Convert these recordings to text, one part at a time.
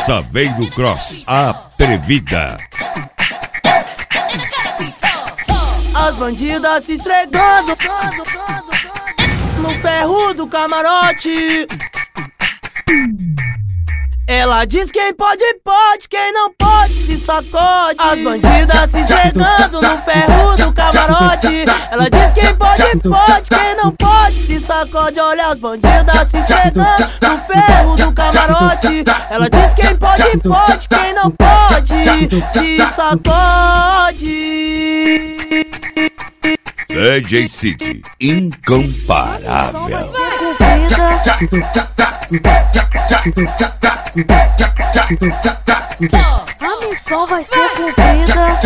Saveiro Cross, a atrevida. As bandidas se esfregando no ferro do camarote. Ela diz quem pode, pode, quem não pode se sacode. As bandidas se esfregando no ferro do camarote. Ela diz quem pode, pode, quem não pode se sacode. Olha as bandidas se esfregando no ferro do camarote. Ela diz quem pode, pode, quem não pode se sacode. DJ City, incomparável. A missão vai ser cumprida.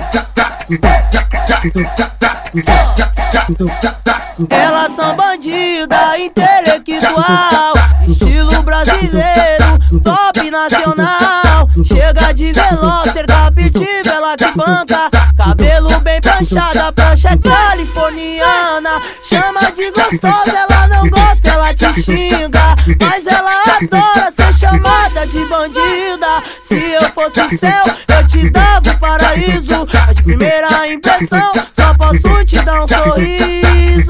Elas são bandida intelectual, estilo brasileiro, top nacional. Chega de Veloster, captiva, ela que banca. Cabelo bem planchado, a prancha é californiana. Chama de gostosa, ela não gosta, ela te xinga. Mas ela adora ser chamada de bandida. Se eu fosse o céu, eu te dava o paraíso. Mas de primeira impressão, só posso te dar um sorriso.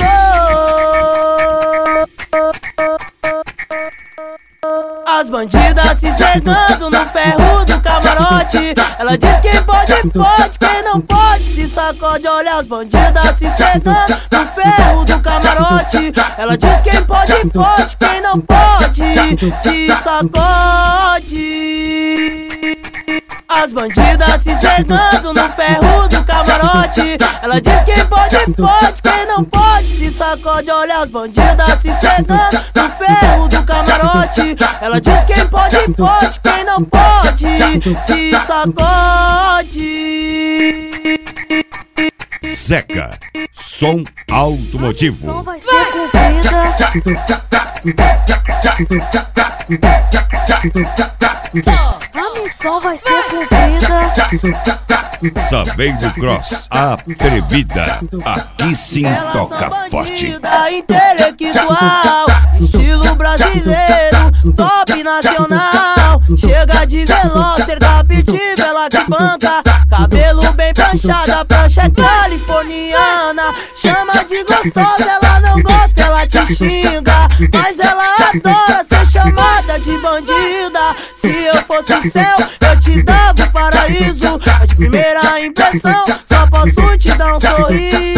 As bandidas se esfregando no ferro do camarote. Ela diz quem pode, pode, quem não pode se sacode. Olha as bandidas se esfregando no ferro do camarote. Ela diz quem pode, pode, quem não pode se sacode. As bandidas se esfregando no ferro do camarote. Ela diz quem pode, pode, quem não pode se sacode. Olha as bandidas se esfregando no ferro do camarote. Ela diz quem pode, pode, quem não pode se sacode. Zeca, som automotivo. Vai ser cumprida. A missão vai ser cumprida. Saveiro Cross, a atrevida. Aqui sim toca forte. Intelectual, estilo brasileiro, top nacional. Chega de Veloster, captiva, ela que banca. Cabelo bem planchado, a prancha é californiana. Chama de gostosa, ela não gosta, ela te xinga. Mas ela adora ser chamada de bandida. Se eu fosse o céu, eu te dava o paraíso. Mas de primeira impressão, só posso te dar um sorriso.